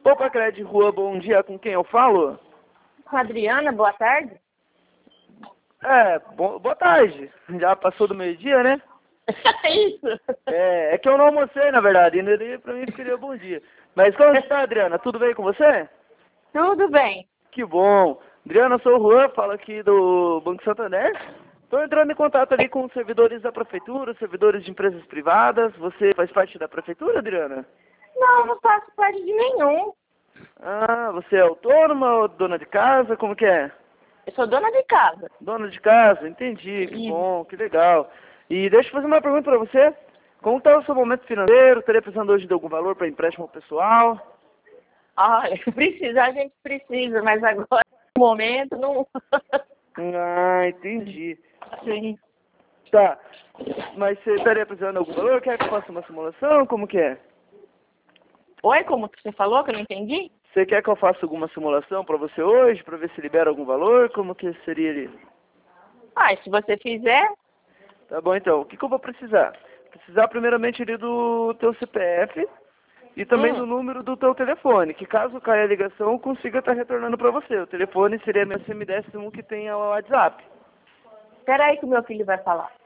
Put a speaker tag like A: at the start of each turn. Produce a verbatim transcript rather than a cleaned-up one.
A: Opa, Cred Rua, bom dia, com quem eu falo?
B: Com a Adriana, boa tarde.
A: É, bo boa tarde. Já passou do meio-dia, né?
B: É isso.
A: É, é que eu não almocei, na verdade, ainda daí pra mim seria bom dia. Mas como está, Adriana? Tudo bem com você?
B: Tudo bem.
A: Que bom. Adriana, eu sou o Juan, falo aqui do Banco Santander. Estou entrando em contato ali com os servidores da prefeitura, servidores de empresas privadas. Você faz parte da prefeitura, Adriana?
B: Não, não faço parte de nenhum.
A: Ah, você é autônoma ou dona de casa? Como que é?
B: Eu sou dona de casa.
A: Dona de casa, entendi, que
B: Isso.
A: bom, que legal. E deixa eu fazer uma pergunta para você. Como está o seu momento financeiro? Estaria precisando hoje de algum valor para empréstimo pessoal?
B: Olha, precisar a gente precisa, mas agora, no momento, não...
A: Ah, entendi.
B: Sim.
A: Tá, mas você estaria precisando de algum valor? Quer que eu faça uma simulação? Como que é?
B: Oi, como que você falou que eu não entendi?
A: Você quer que eu faça alguma simulação para você hoje, para ver se libera algum valor? Como que seria ali?
B: Ah, e se você fizer,
A: Tá bom, então. O que, que eu vou precisar? Precisar primeiramente ali do teu C P F e também
B: hum,
A: do número do teu telefone, que caso caia a ligação, eu consiga estar retornando para você. O telefone seria meu S M D S um que tem o WhatsApp.
B: espera aí que o meu filho vai falar.